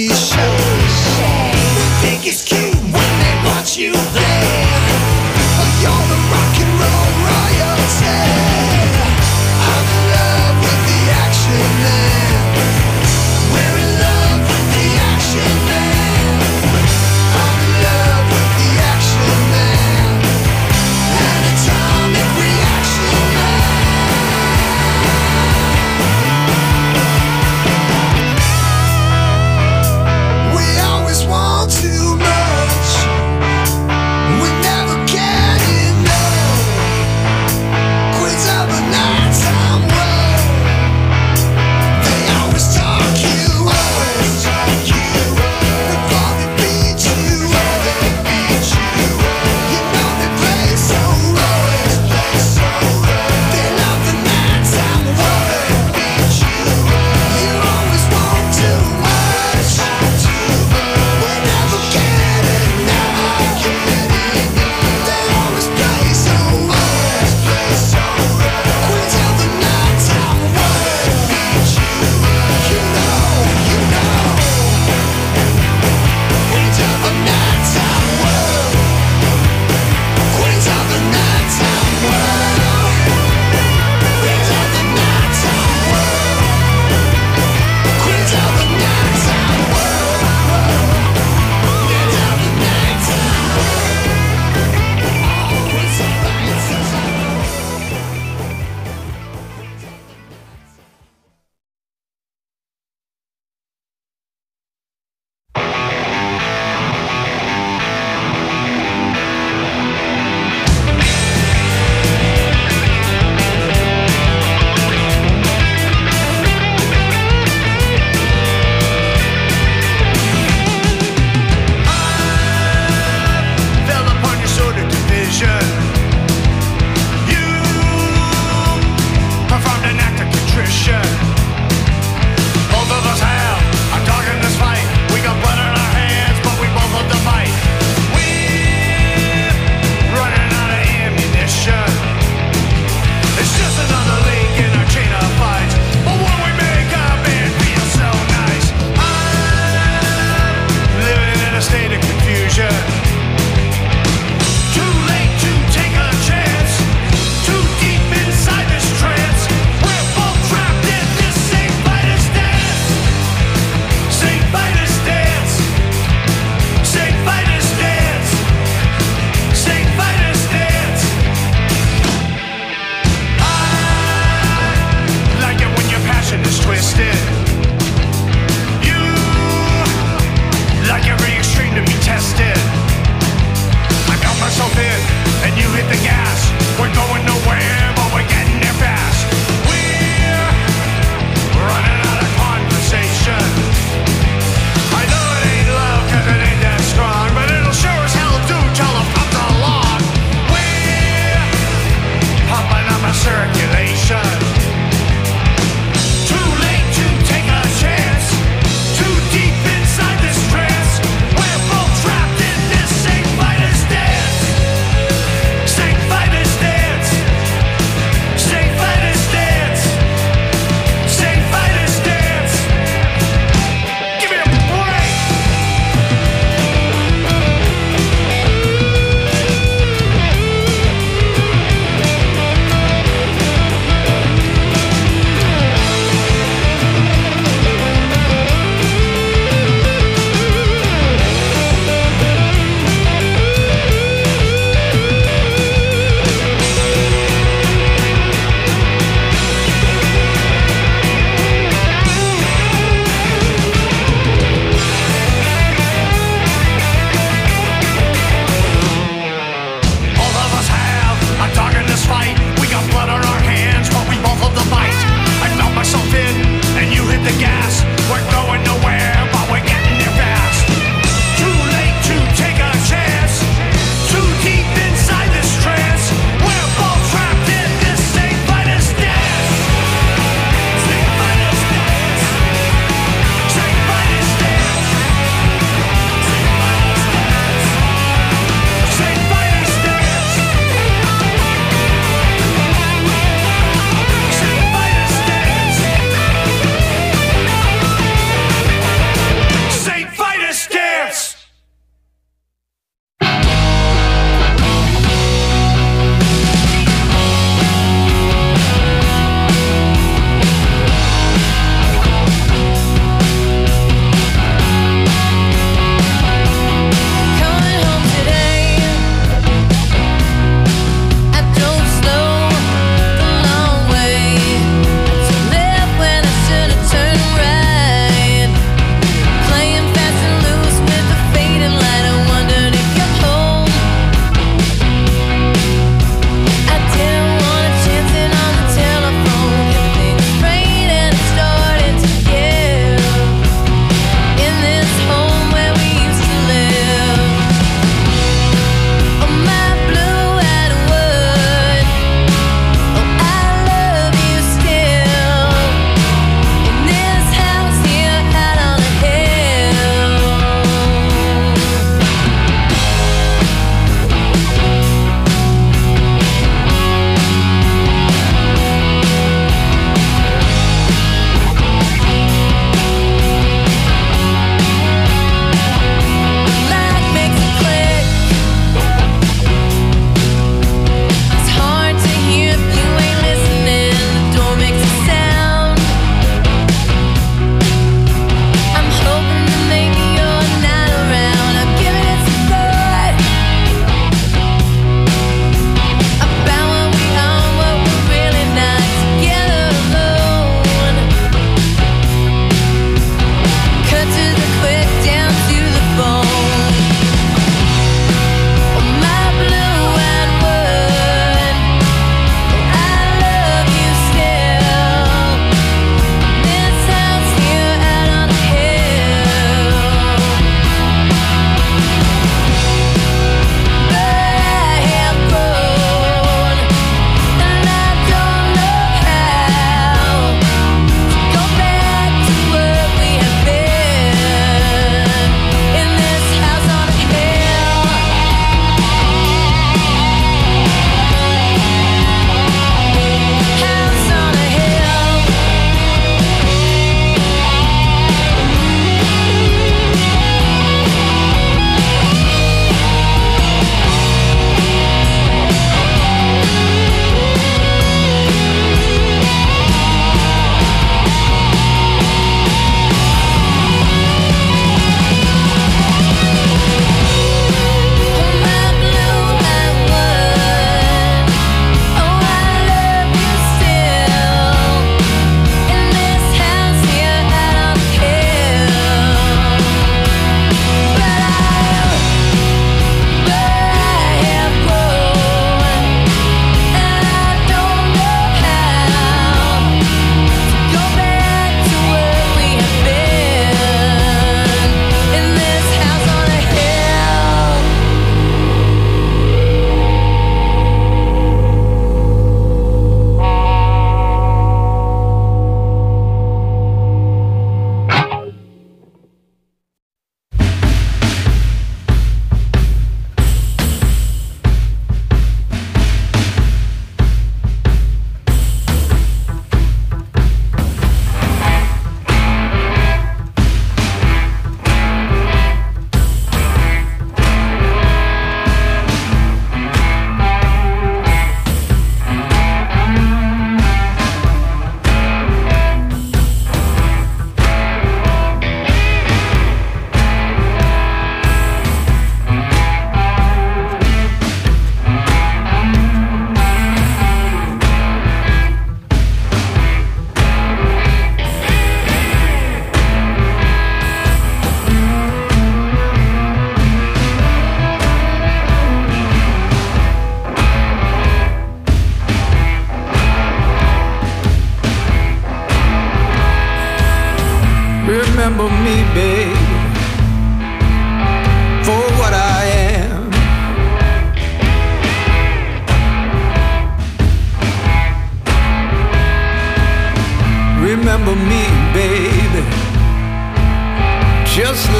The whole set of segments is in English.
cliche. They think it's cute when they watch you play. You're the rock and roll royalty. I'm in love with the action man. We're in love with the action man. I'm in love with the action man. An atomic reaction man.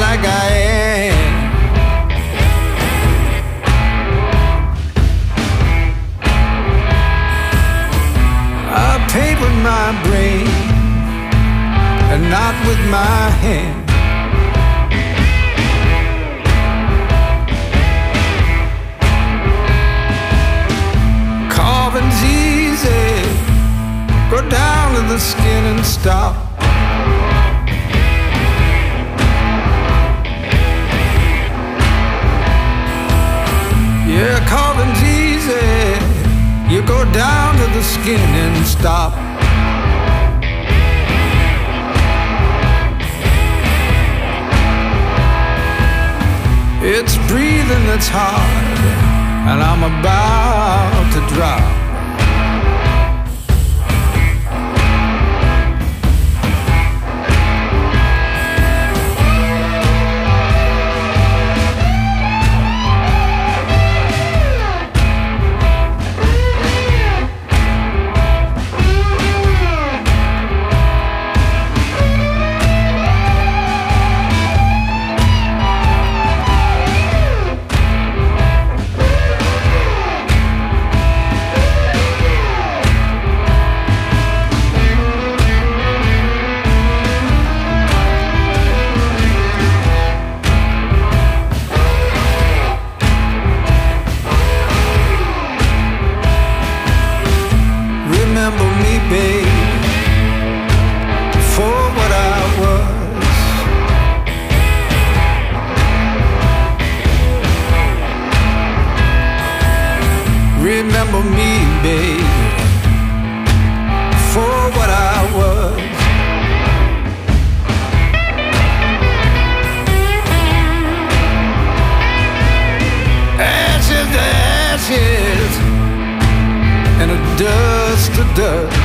like I am. I paint with my brain and not with my hand. Carving's easy, go down to the skin and stop. Yeah, carving's easy, you go down to the skin and stop. It's breathing that's hard, and I'm about to drop. Remember me, babe, for what I was. Remember me, babe, for what I was. Ashes to ashes, and a dust to dust.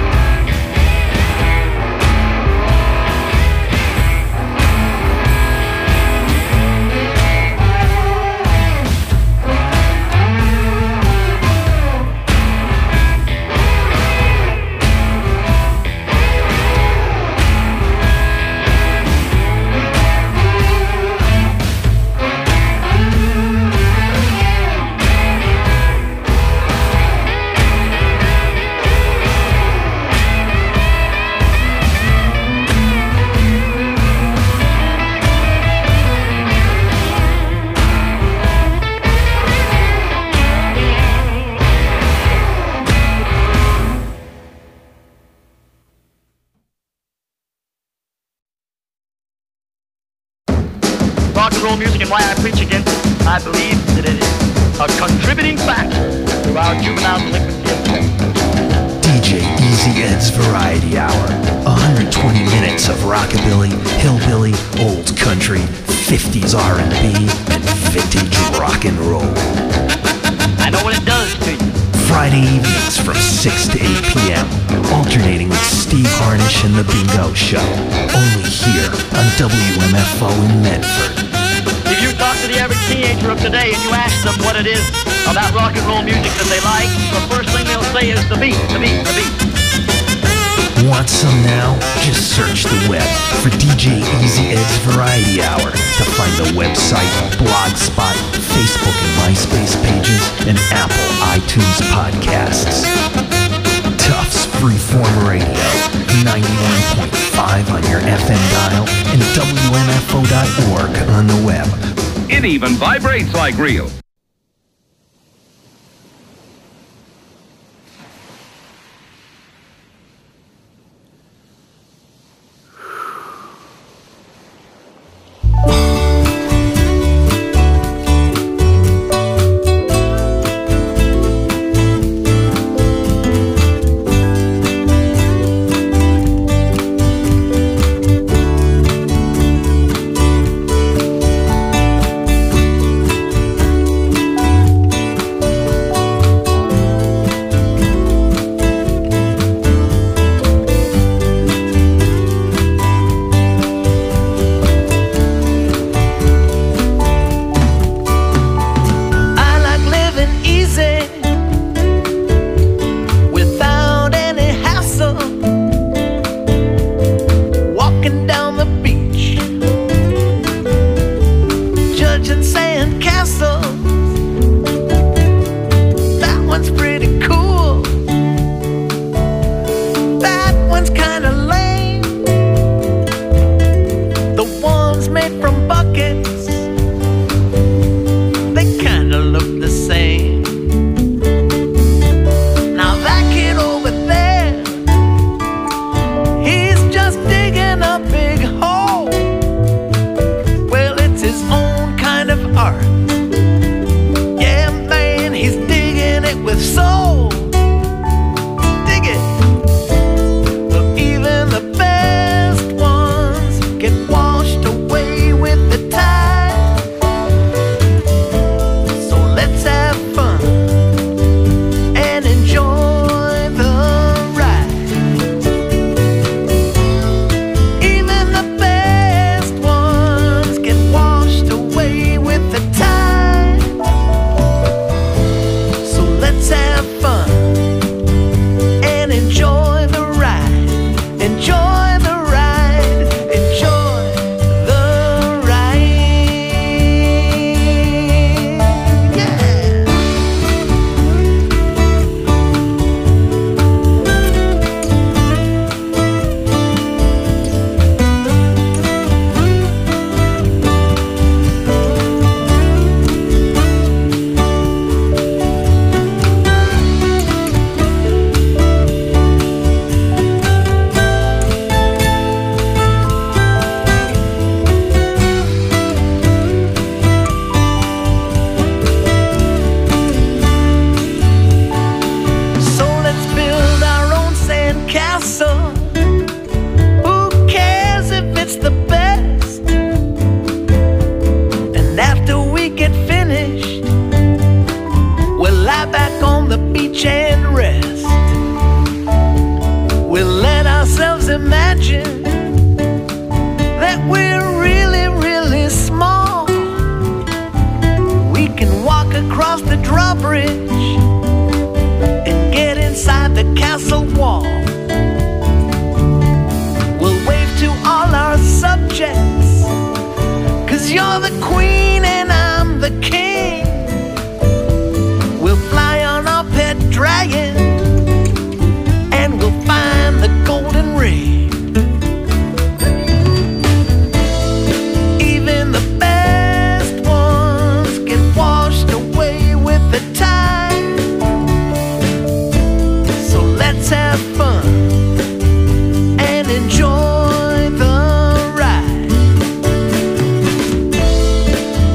Rock and roll music and why I preach against it. I believe that it is a contributing factor to our juvenile delinquency. DJ Easy Ed's Variety Hour. 120 minutes of rockabilly, hillbilly, old country, 50s R&B, and vintage rock and roll. I know what it does to you. Friday evenings from 6 to 8 p.m. Alternating with Steve Harnish and The Bingo Show. Only here on WMFO in Medford. If you talk to the average teenager of today and you ask them what it is about rock and roll music that they like, the first thing they'll say is the beat, the beat, the beat. Want some now? Just search the web for DJ Easy Ed's Variety Hour to find the website, Blogspot, Facebook and MySpace pages, and Apple iTunes podcasts. Tufts Freeform Radio, 91.5 on your FM dial, and WMFO.org on the web. It even vibrates like real. tickets, they kinda look the same. Now that kid over there, he's just digging a big hole. Well, it's his own kind of art. Yeah, man, he's digging it with soul. Dig it. But even the best ones get washed away with the tide. So let's have fun and enjoy the ride. Even the best ones get washed away with the tide. So let's have fun and enjoy the ride. Enjoy the ride. Enjoy the ride. Yeah. So let's build our own sandcastle. Who cares if it's the best? And after we get finished, we'll lie back on the beach and rest. We'll let ourselves imagine that we're really, really small. We can walk across the drawbridge and get inside the castle wall. We'll wave to all our subjects, 'cause you're the queen and I'm the king. We'll fly on our pet dragon and we'll find the golden ring. Even the best ones get washed away with the tide. So let's have fun and enjoy the ride.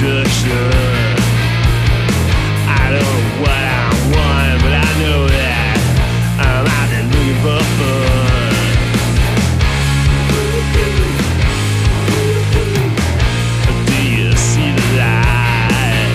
seduction. I don't know what I want, but I know that I'm out there looking for fun. Do you see the light?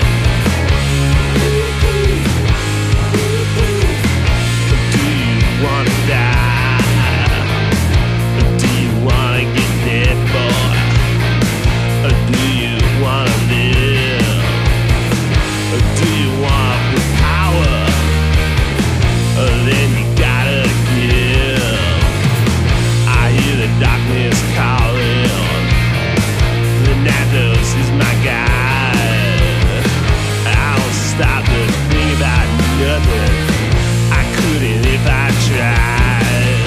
Do you wanna die? Do you wanna get dead, boy? Or do you wanna live? Or do you want the power? Or then you gotta give. I hear the darkness calling. The Nathos is my guide. I don't stop to think about nothing. I couldn't if I tried.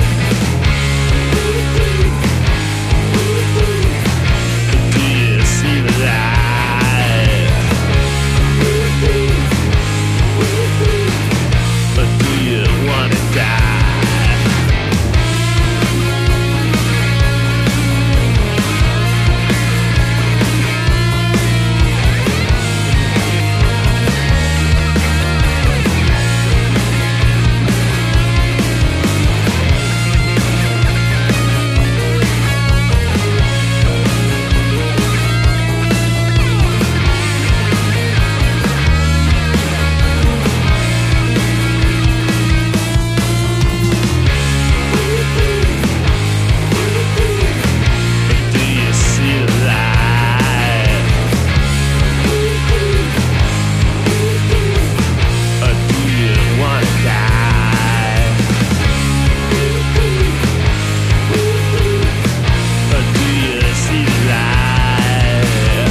Do you see the light? Or do you wanna die? Do you see the light? Or do you wanna die? Or do you see the light?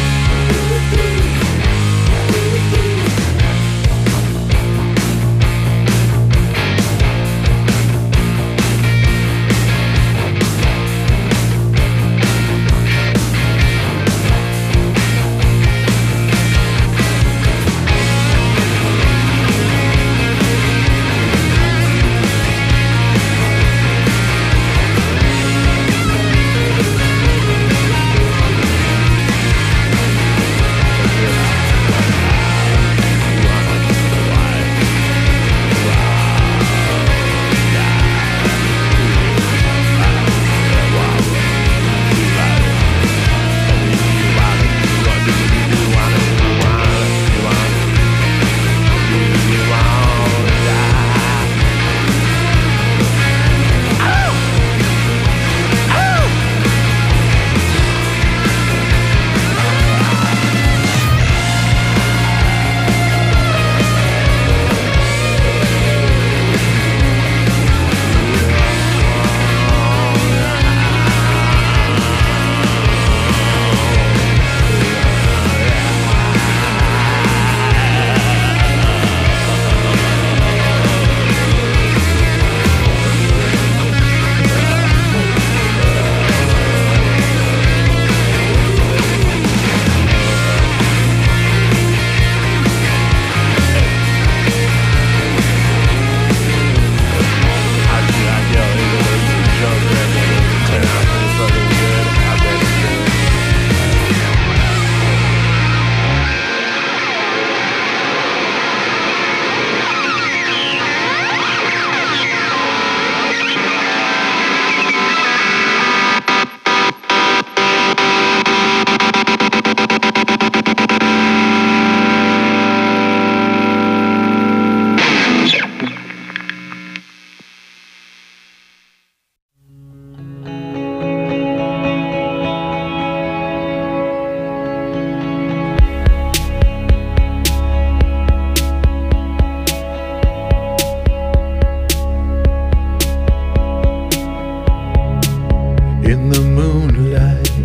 In the moonlight,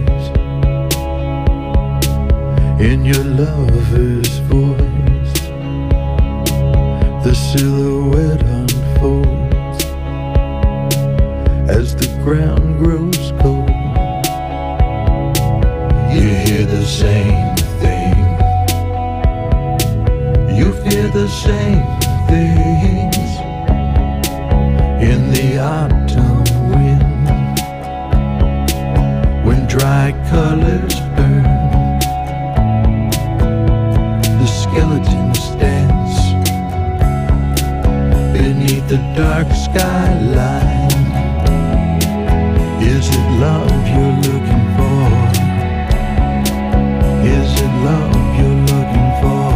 in your lover's voice, the silhouette unfolds as the ground grows cold. You hear the same thing, you fear the same things in the autumn wind, when dry colors burn dark skyline. Is it love you're looking for? Is it love you're looking for?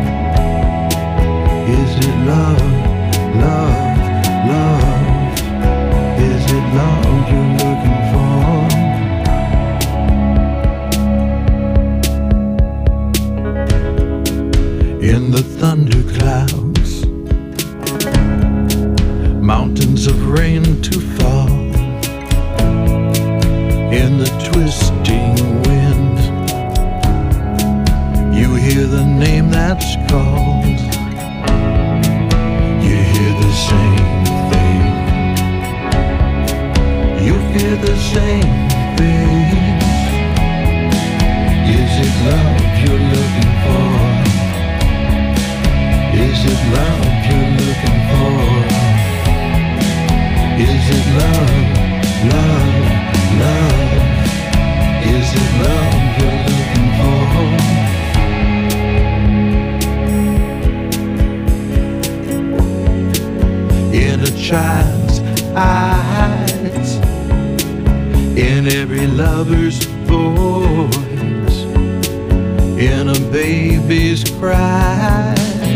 Is it love, love, love? Is it love you're looking for? In the thunderclouds, mountains of rain to fall. In the twisting wind, you hear the name that's called. You hear the same thing. You hear the same thing. Is it love you're looking for? Is it love you're looking for? Is it love, love, love? Is it love you're looking for? In a child's eyes, in every lover's voice, in a baby's cry,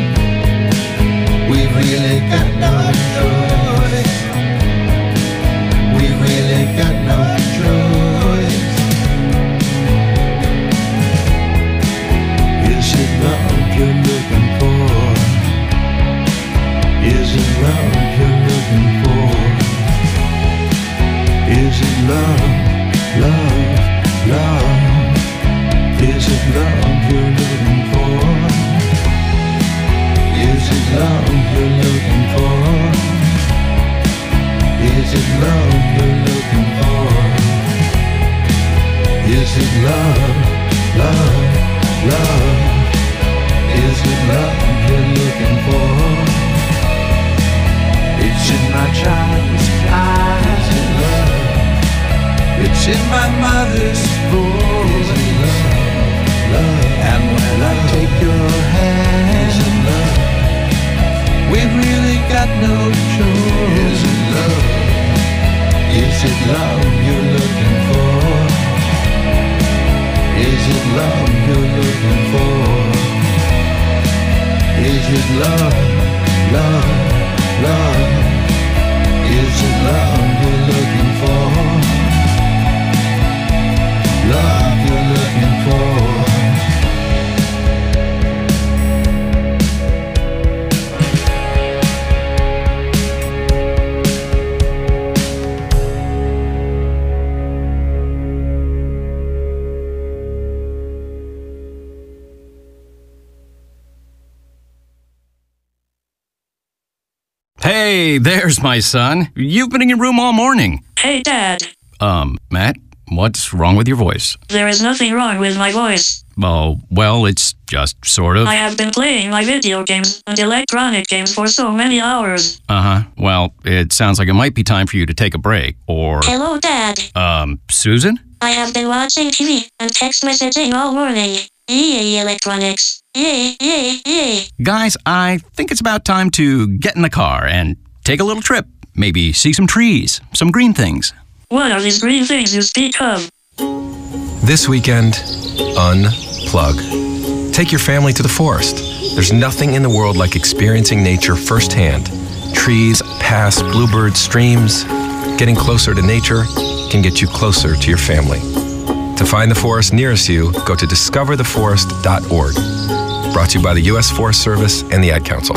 we've really got no choice. We've really got no choice. Is it love you're looking for? Is it love you're looking for? Is it love, love, love? Is it love you're looking for? Is it love you're looking for? Is it love you're looking for? Is it love, love, love? Is it love you're looking for? It's in my child's eyes. Is it love? It's in my mother's voice. Is it love, love? And when I take your hand, is it love? We've really got no choice. Is it love? Is it love you're looking for? Is it love you're looking for? Is it love, love, love? Is it love you're looking for? Love you're looking for? Hey, there's my son. You've been in your room all morning. Hey, Dad. Matt, what's wrong with your voice? There is nothing wrong with my voice. Oh, well, it's just sort of. I have been playing my video games and electronic games for so many hours. Uh-huh. Well, it sounds like it might be time for you to take a break, or... Hello, Dad. Susan? I have been watching TV and text messaging all morning. Yay, electronics. Yay, yay, yay. Guys, I think it's about time to get in the car and take a little trip. Maybe see some trees, some green things. What are these green things you speak of? This weekend, unplug. Take your family to the forest. There's nothing in the world like experiencing nature firsthand. Trees, paths, bluebirds, streams. Getting closer to nature can get you closer to your family. To find the forest nearest you, go to discovertheforest.org. Brought to you by the U.S. Forest Service and the Ad Council.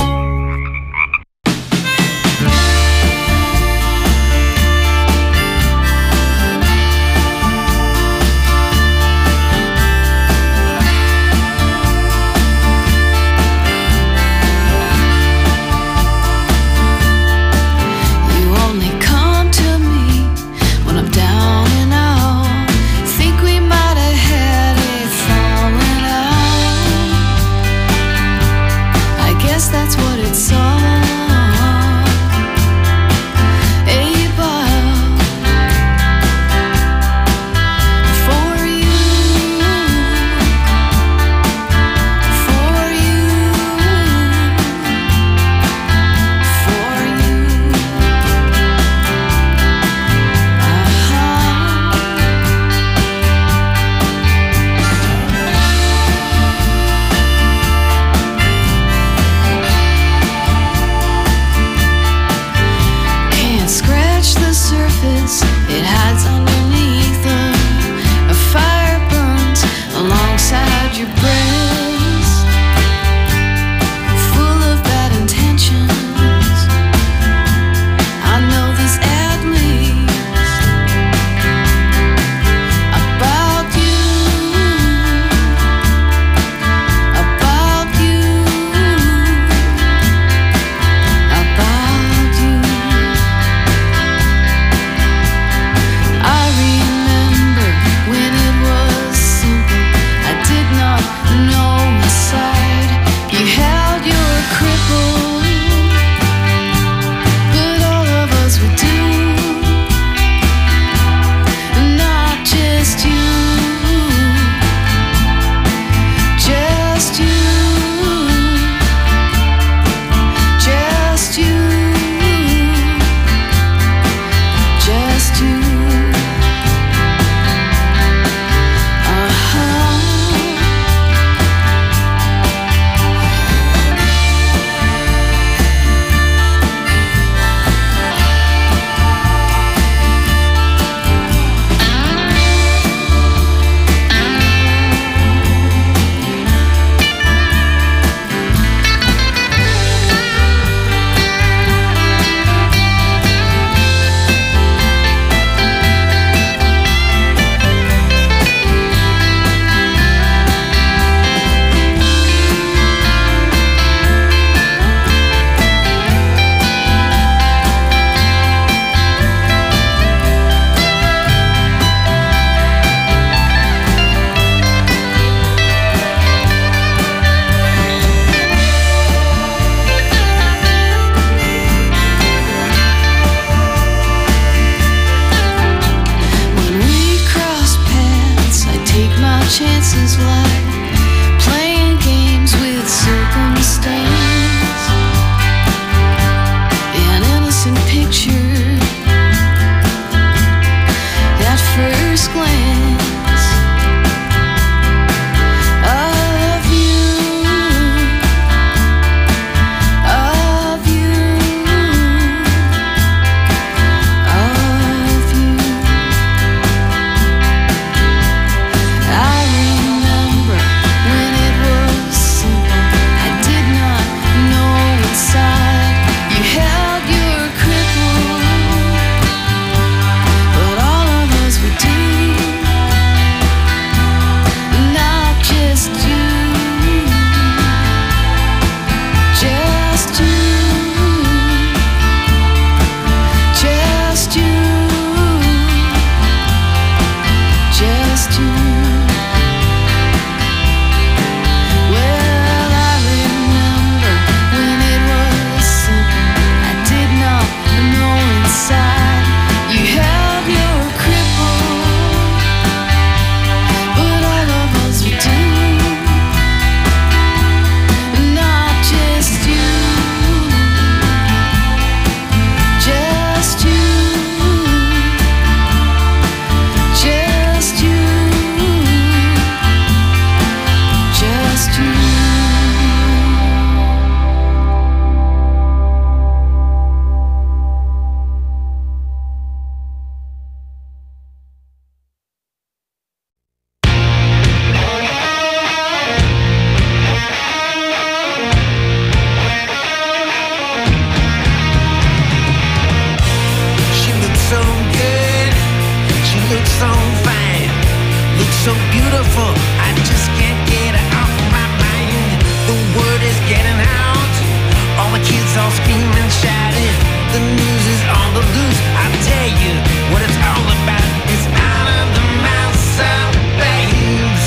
The word is getting out. All the kids all screaming, shouting. The news is on the loose. I tell you what it's all about. It's out of the mouths of babes.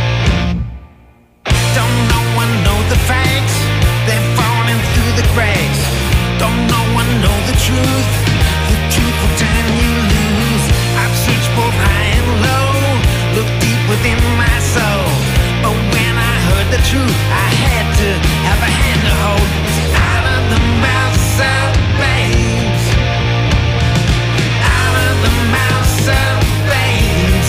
Don't no one know the facts. They're falling through the cracks. Don't no one know the truth. The truth will turn you loose. I've searched both high and low, looked deep within my soul. But when I heard the truth, I had to have a hand to hold. It's out of the mouths of babes. Out of the mouths of babes.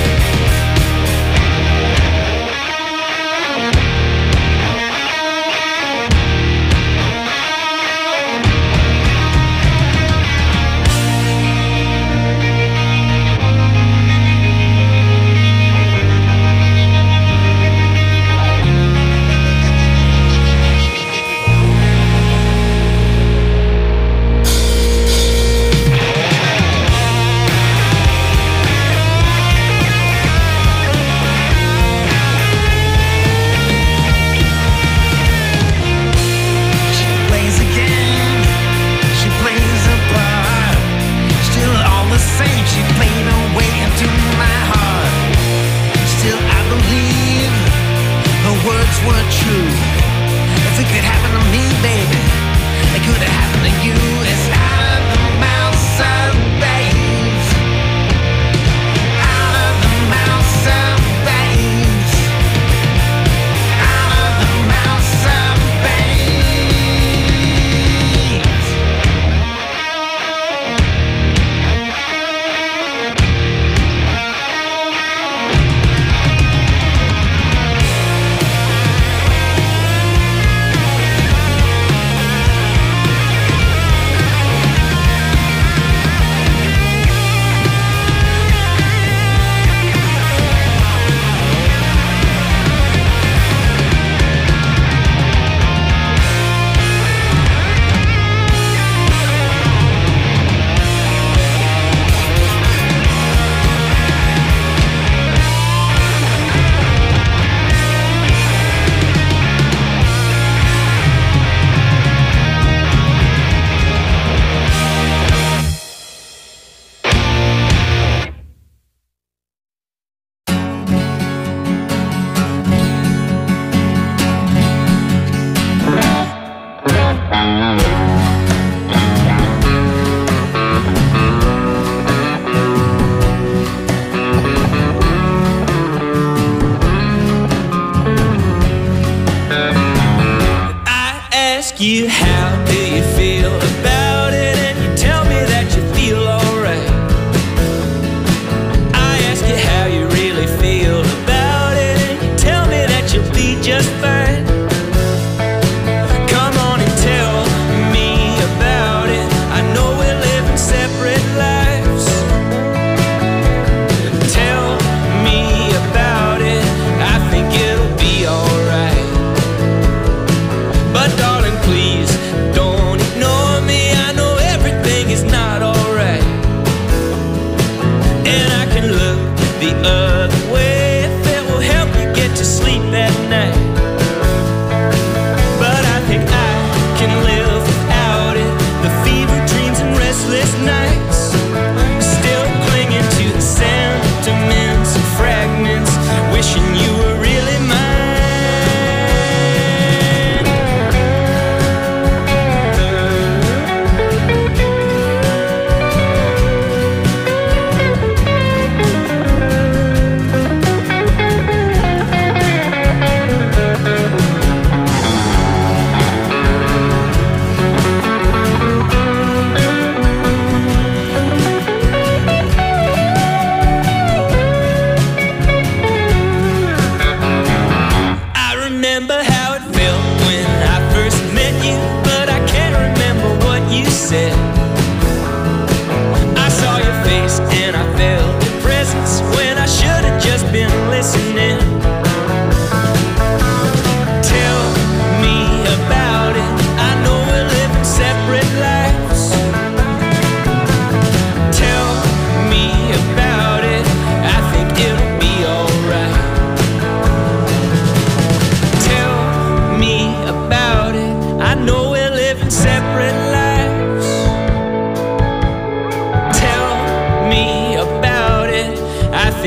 You, how do you feel about it? And you tell me that you feel alright. I ask you how you really feel about it, and you tell me that you'll be just fine. Come on and tell me about it. I know we're living separate lives. Tell me about it. I think it'll be alright. But darling, please don't ignore me. I know everything is not alright, and I can look the other way if it will help you get to sleep at night. But I think I can live without it. The fever dreams and restless nights, still clinging to the sentiments and fragments, wishing you were really mine.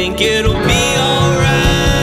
think it'll be alright.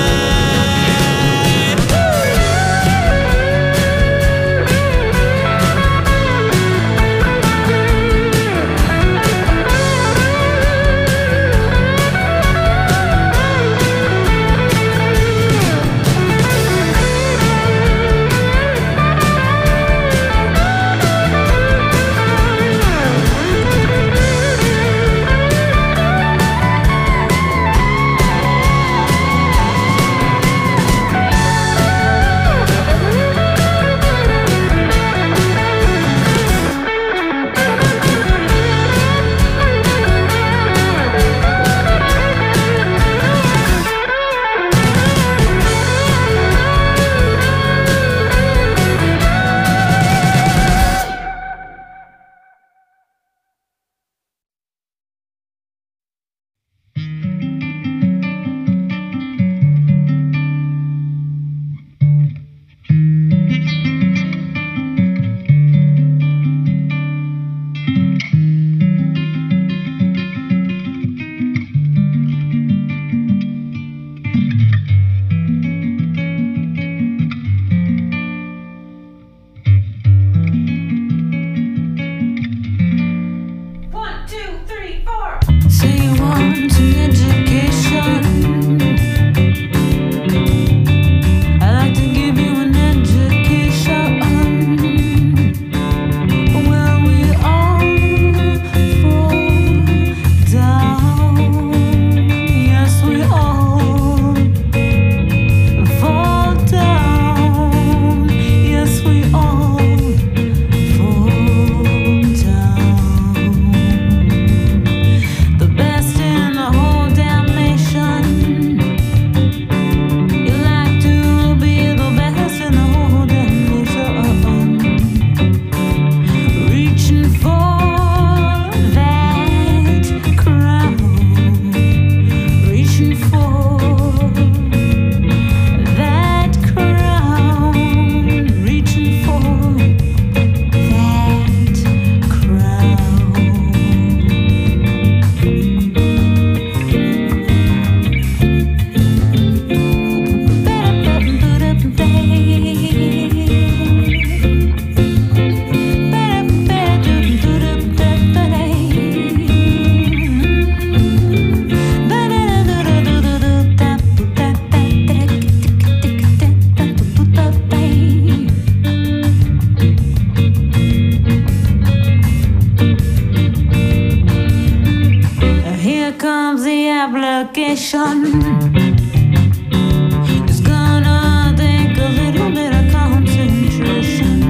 It's gonna take a little bit of concentration.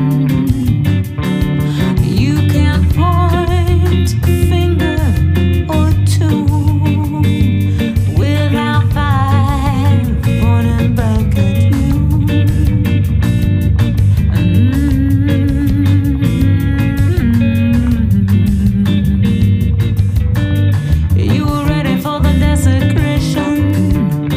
You can point a finger or two without five pointing back at you. You were ready for the desecration.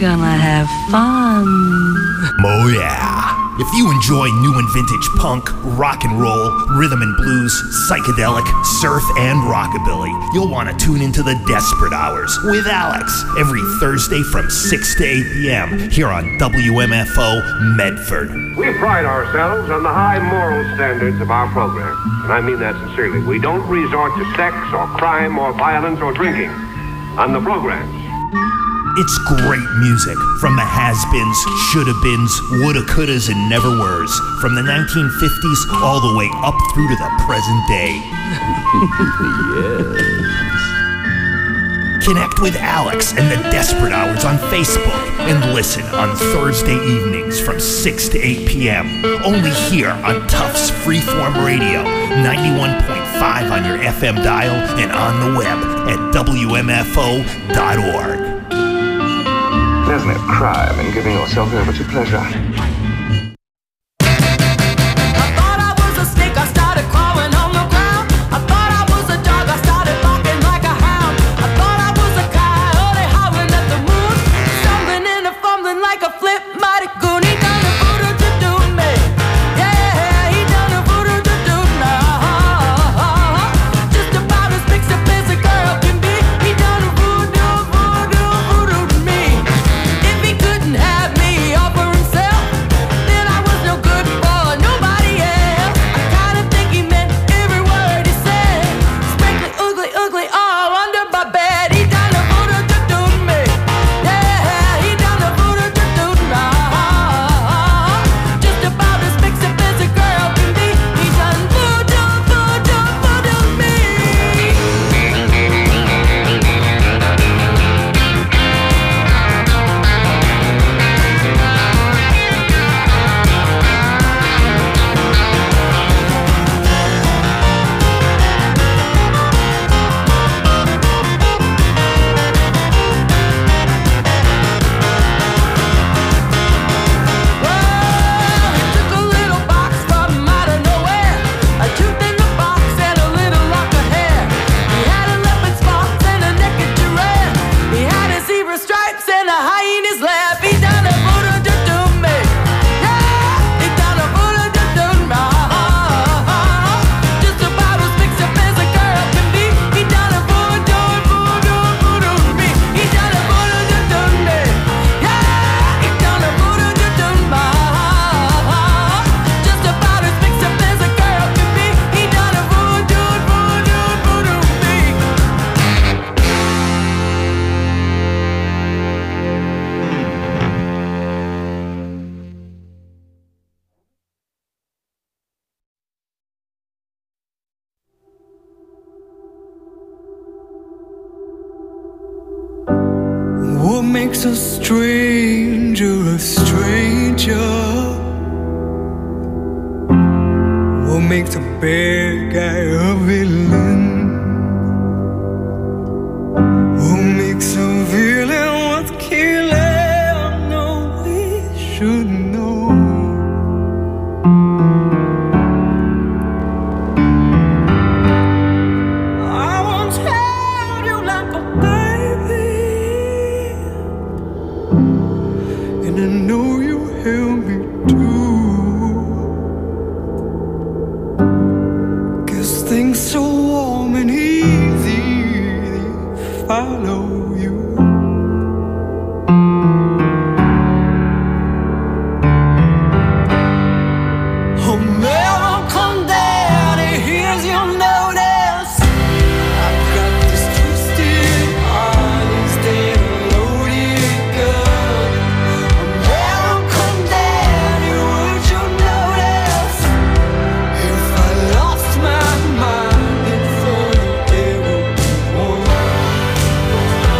gonna have fun. Oh yeah. If you enjoy new and vintage punk, rock and roll, rhythm and blues, psychedelic, surf, and rockabilly, you'll want to tune into the Desperate Hours with Alex every Thursday from 6 to 8 p.m. here on WMFO Medford. We pride ourselves on the high moral standards of our program, and I mean that sincerely. We don't resort to sex or crime or violence or drinking on the programs. It's great music from the has-beens, shoulda-beens, woulda, couldas, and never-weres, from the 1950s all the way up through to the present day. Yes. Connect with Alex and the Desperate Hours on Facebook and listen on Thursday evenings from 6 to 8 p.m. only here on Tufts Freeform Radio, 91.5 on your FM dial and on the web at WMFO.org. There's no crime in giving yourself over to pleasure. What makes a stranger a stranger? What makes a bad guy a villain? What makes a villain worth killing? No, we should know. I won't tell you like a baby, and I know you help me too, 'cause things so warm and easy, they follow you. Oh, never come down, and here's your notice. I've got this twisted heart, they loaded gun. Oh, never come down, and would you notice if I lost my mind before you ever won?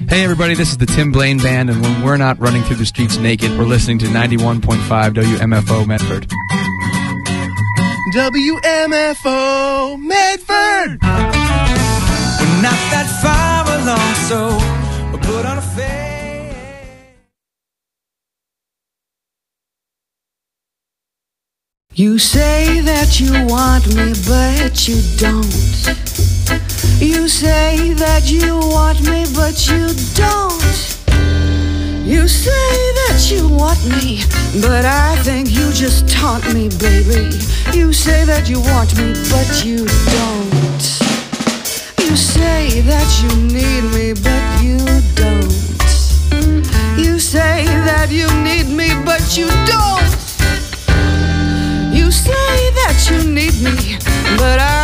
Hey everybody, this is the Tim Blaine Band, and when we're not running through the streets naked, we're listening to 91.5 WMFO Medford. WMFO Medford. We're not that far along, so we'll put on a face. You say that you want me, but you don't. You say that you want me, but you don't. You say that you want me, but I think you just taunt me, baby. You say that you want me, but you don't. You say that you need me, but you don't. You say that you need me, but you don't. You say that you need me, but I